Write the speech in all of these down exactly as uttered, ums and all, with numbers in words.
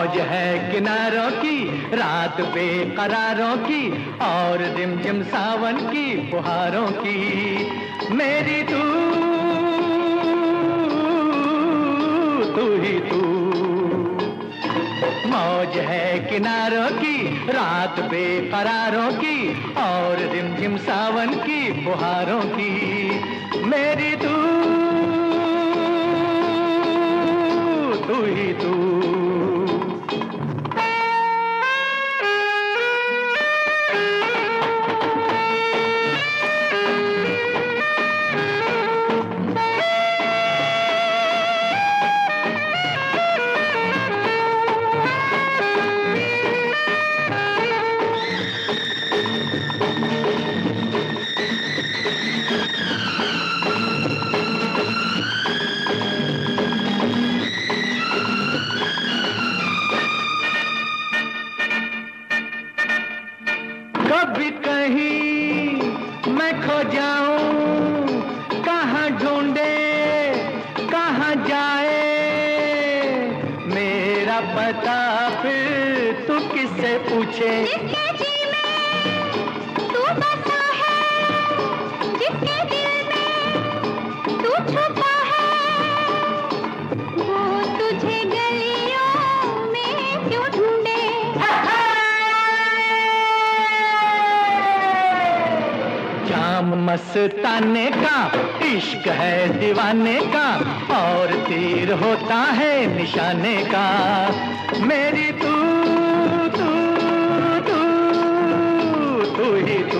मौज है किनारों की, रात बेकरारों की, और रिमझिम सावन की फुहारों की। मेरी तू तू ही तू। मौज है किनारों की, रात बेकरारों की, और रिमझिम सावन की फुहारों की। मेरी तू तू ही तू। कभी कहीं मैं खो जाऊं, कहाँ ढूंढे कहाँ जाए मेरा पता, फिर तू किससे पूछे। जिसके जी में तू बसा है, जिसके दिल में तू छुपा है, वो तुझे गलियों में क्यों ढूंढे। जाम मस्ताने का इश्क है दीवाने का, और तीर होता है निशाने का। मेरी तू तू तू तू ही तू।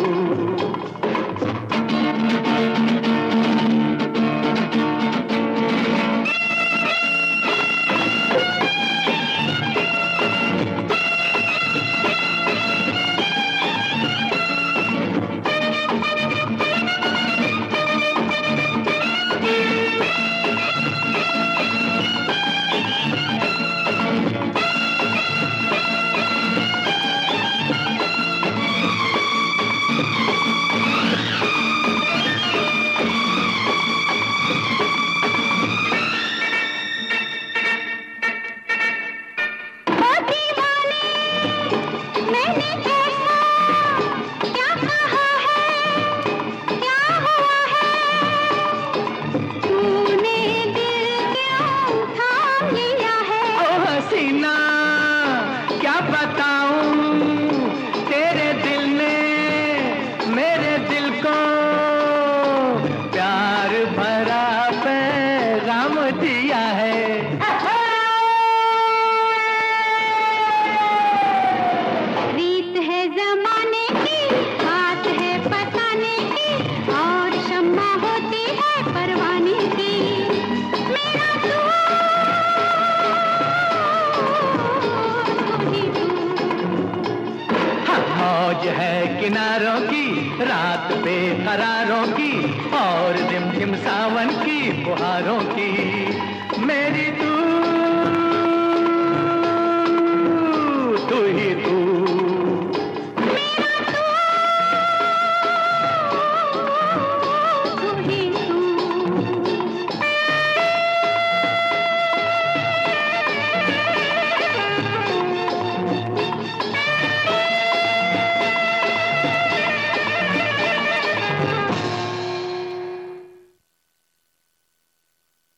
क्या बताऊं तेरे दिल ने मेरे दिल को प्यार भरा पैगाम दिया है। रीत है जमाने की, बात है बताने की, और शम्मा होती है परवाने की। मेरा तू मौज है किनारों की, रात बेकरारों की, और रिमझिम सावन